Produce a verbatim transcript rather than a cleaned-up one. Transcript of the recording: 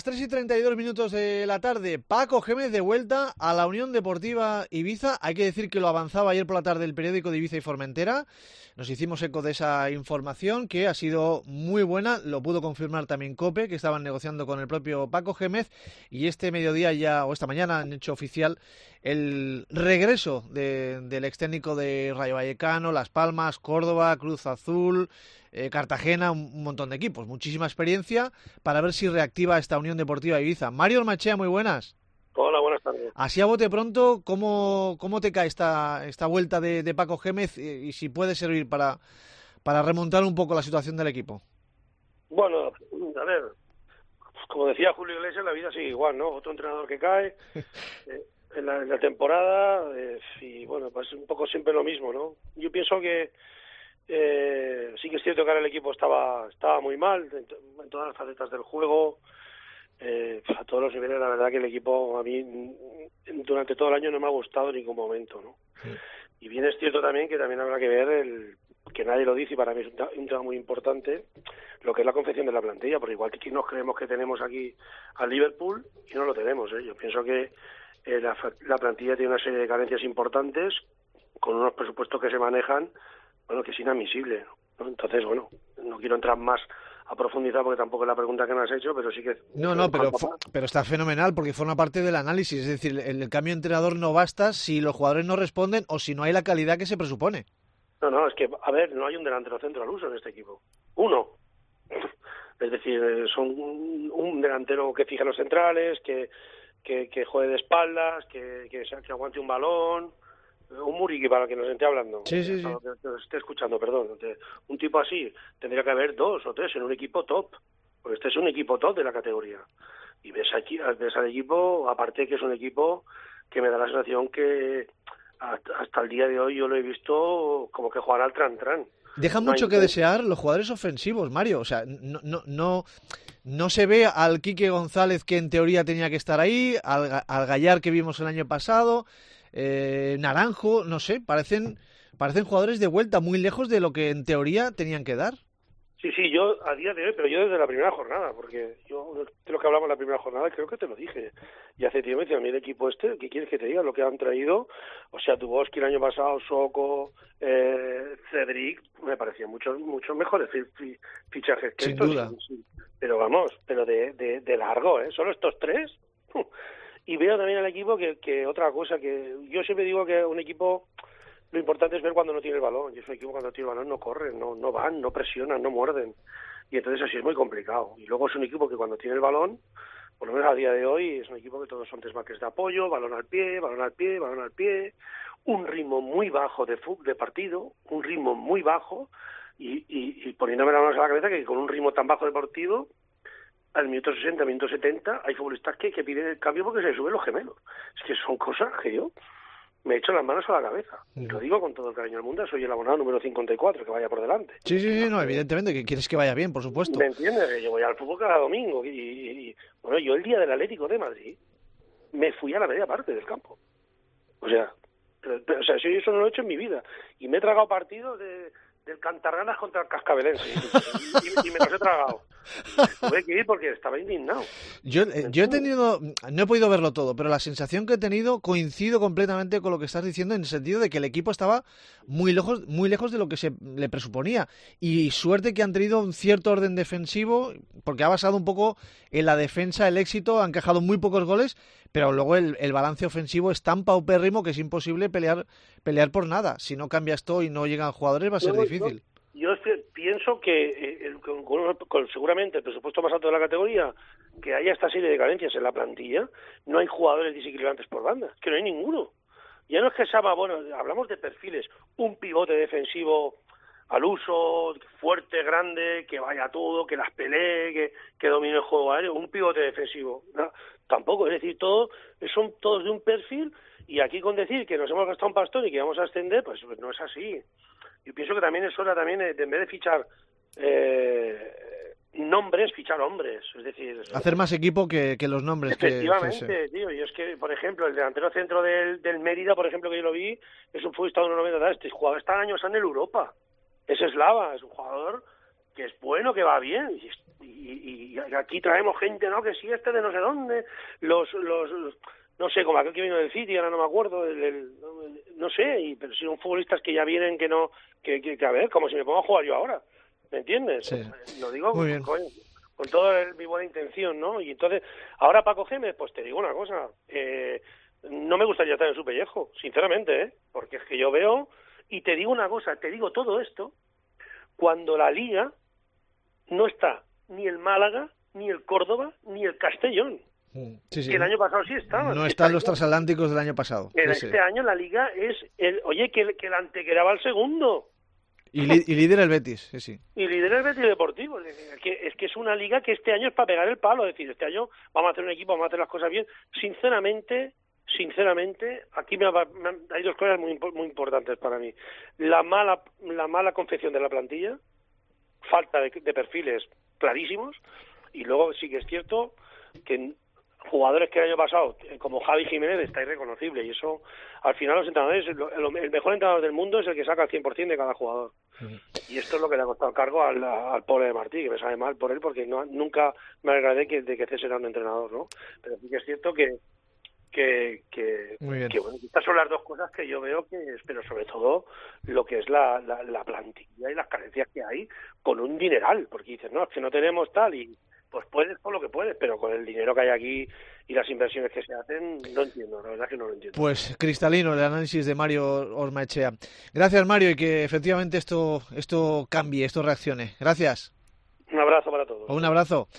tres y treinta y dos minutos de la tarde, Paco Gémez de vuelta a la Unión Deportiva Ibiza. Hay que decir que lo avanzaba ayer por la tarde el periódico de Ibiza y Formentera. Nos hicimos eco de esa información que ha sido muy buena. Lo pudo confirmar también COPE, que estaban negociando con el propio Paco Gémez. Y este mediodía ya, o esta mañana, han hecho oficial el regreso de, del ex técnico de Rayo Vallecano, Las Palmas, Córdoba, Cruz Azul, eh, Cartagena, un, un montón de equipos. Muchísima experiencia para ver si reactiva esta Unión Deportiva Ibiza. Mario Ormachea, muy buenas. Hola, buenas tardes. Así a bote pronto, ¿cómo, cómo te cae esta, esta vuelta de, de Paco Gémez y, y si puede servir para, para remontar un poco la situación del equipo? Bueno, a ver, como decía Julio Iglesias, la vida sigue igual, ¿no? Otro entrenador que cae eh, en, la, en la temporada eh, y bueno, pues un poco siempre lo mismo, ¿no? Yo pienso que eh, sí que es cierto que ahora el equipo estaba, estaba muy mal en, en todas las facetas del juego. Eh, a todos los niveles, la verdad que el equipo a mí durante todo el año no me ha gustado en ningún momento, ¿no? Sí. Y bien es cierto también que también habrá que ver el que nadie lo dice y para mí es un, un tema muy importante, lo que es la confección de la plantilla, porque igual que aquí nos creemos que tenemos aquí al Liverpool y no lo tenemos, ¿eh? Yo pienso que eh, la, la plantilla tiene una serie de carencias importantes con unos presupuestos que se manejan, bueno, que es inadmisible, ¿no? Entonces, bueno, no quiero entrar más a profundizar porque tampoco es la pregunta que me has hecho, pero sí que... No, no, pero, pero está fenomenal porque forma parte del análisis, es decir, el, el cambio de entrenador no basta si los jugadores no responden o si no hay la calidad que se presupone. No, no, es que, a ver, no hay un delantero centro al uso en este equipo. Uno. Es decir, son un, un delantero que fije los centrales, que, que, que juegue de espaldas, que, que, que aguante un balón... Un Muriqui, para que nos esté hablando. Sí, sí, sí. Para que nos esté escuchando, perdón. Un tipo así, tendría que haber dos o tres en un equipo top. Porque este es un equipo top de la categoría. Y ves aquí, ves al equipo, aparte que es un equipo que me da la sensación que hasta, hasta el día de hoy yo lo he visto como que jugar al tran-tran. Deja no mucho hay... que desear los jugadores ofensivos, Mario. O sea, no, no, no, no se ve al Quique González que en teoría tenía que estar ahí, al, al Gallar que vimos el año pasado... Eh, Naranjo, no sé, parecen parecen jugadores de vuelta muy lejos de lo que en teoría tenían que dar. Sí, sí, yo a día de hoy, pero yo desde la primera jornada, porque yo de lo que hablamos en la primera jornada creo que te lo dije. Y hace tiempo me decía, a mí el equipo este, ¿qué quieres que te diga? Lo que han traído, o sea, Duboski el año pasado, Soko, eh, Cedric, me parecían muchos muchos mejores fichajes que Sin estos. duda. Sí, pero vamos, pero de, de, de largo, ¿eh? Solo estos tres. Y veo también al equipo que, que otra cosa, que yo siempre digo que un equipo, lo importante es ver cuando no tiene el balón. Y es un equipo cuando tiene el balón no corren, no, no van, no presionan, no muerden. Y entonces así es muy complicado. Y luego es un equipo que cuando tiene el balón, por lo menos a día de hoy, es un equipo que todos son desmarques de apoyo, balón al pie, balón al pie, balón al pie, un ritmo muy bajo de fútbol, de partido, un ritmo muy bajo, y, y, y poniéndome las manos a la cabeza que con un ritmo tan bajo de partido, al minuto sesenta, al minuto setenta, hay futbolistas que, que piden el cambio porque se suben los gemelos. Es que son cosas que yo me echo las manos a la cabeza. Y lo digo con todo el cariño del mundo, soy el abonado número cincuenta y cuatro, que vaya por delante. Sí, sí, sí, no, evidentemente, que quieres que vaya bien, por supuesto. ¿Me entiendes? Yo voy al fútbol cada domingo. Y, y, y bueno, yo el día del Atlético de Madrid me fui a la media parte del campo. O sea, pero, pero, o sea, eso no lo he hecho en mi vida. Y me he tragado partidos de... del Cantarganas contra el Cascabelense y, y, y me los he tragado. Tuve que ir porque estaba indignado. Yo, eh, yo he tenido, no he podido verlo todo, pero la sensación que he tenido coincido completamente con lo que estás diciendo en el sentido de que el equipo estaba muy lejos, muy lejos de lo que se le presuponía. Y suerte que han tenido un cierto orden defensivo, porque ha basado un poco en la defensa el éxito, han encajado muy pocos goles, pero luego el, el balance ofensivo es tan paupérrimo que es imposible pelear, pelear por nada. Si no cambia esto y no llegan jugadores va a ser no, difícil. Yo, yo pienso que eh, el, con, con seguramente el presupuesto más alto de la categoría, que haya esta serie de carencias en la plantilla, no hay jugadores desequilibrantes por banda, que no hay ninguno. Ya no es que Saba, bueno, hablamos de perfiles, un pivote defensivo al uso, fuerte, grande, que vaya todo, que las pelee, que, que domine el juego aéreo, un pivote defensivo, no, tampoco, es decir, todo, son todos de un perfil, y aquí con decir que nos hemos gastado un pastón y que vamos a ascender, pues, pues no es así. Yo pienso que también es hora también de, en vez de fichar eh, nombres, fichar hombres, es decir... Hacer más equipo que, que los nombres. Efectivamente, que, tío, y es que, por ejemplo, el delantero centro del, del Mérida, por ejemplo, que yo lo vi, es un futbolista de unos noventa, este jugador está años en el Europa, es eslava, es un jugador que es bueno, que va bien, y, y, y aquí traemos gente, ¿no? Que si este de no sé dónde, los, los, los no sé, como aquel que vino del City, ahora no me acuerdo, el, el, no sé, y, pero si son futbolistas que ya vienen, que no, que, que, que a ver, como si me pongo a jugar yo ahora, ¿me entiendes? Sí. Lo digo, muy bien. Coño, con toda mi buena intención, ¿no? Y entonces, ahora Paco Gémez, pues te digo una cosa, eh, no me gustaría estar en su pellejo, sinceramente, ¿eh? Porque es que yo veo, y te digo una cosa, te digo todo esto, cuando la Liga no está ni el Málaga, ni el Córdoba, ni el Castellón. Sí, sí. Que el año pasado sí estaba. No están los transatlánticos del año pasado. En sí, este sí. año la Liga es, el, oye, que, que el Antequera va al segundo. Y, li, y líder el Betis, sí, sí. Y líder el Betis Deportivo. Es que, es que es una liga que este año es para pegar el palo. Es decir, este año vamos a hacer un equipo, vamos a hacer las cosas bien. Sinceramente, sinceramente, aquí me, me, hay dos cosas muy, muy importantes para mí. La mala, la mala confección de la plantilla, falta de, de perfiles clarísimos, y luego sí que es cierto que jugadores que el año pasado, como Javi Jiménez, está irreconocible, y eso, al final los entrenadores, el mejor entrenador del mundo es el que saca el cien por ciento de cada jugador. Uh-huh. Y esto es lo que le ha costado cargo al, al pobre de Martí, que me sabe mal por él, porque no, nunca me agradé que, de que César era un entrenador, ¿no? Pero sí que es cierto que que que, que bueno, estas son las dos cosas que yo veo que es, pero sobre todo lo que es la, la, la plantilla y las carencias que hay con un dineral, porque dices, no, es que no tenemos tal, y pues puedes por lo que puedes, pero con el dinero que hay aquí y las inversiones que se hacen, no entiendo, la verdad que no lo entiendo. Pues cristalino el análisis de Mario Ormaechea. Gracias, Mario, y que efectivamente esto esto cambie, esto reaccione. Gracias. Un abrazo para todos. Un abrazo.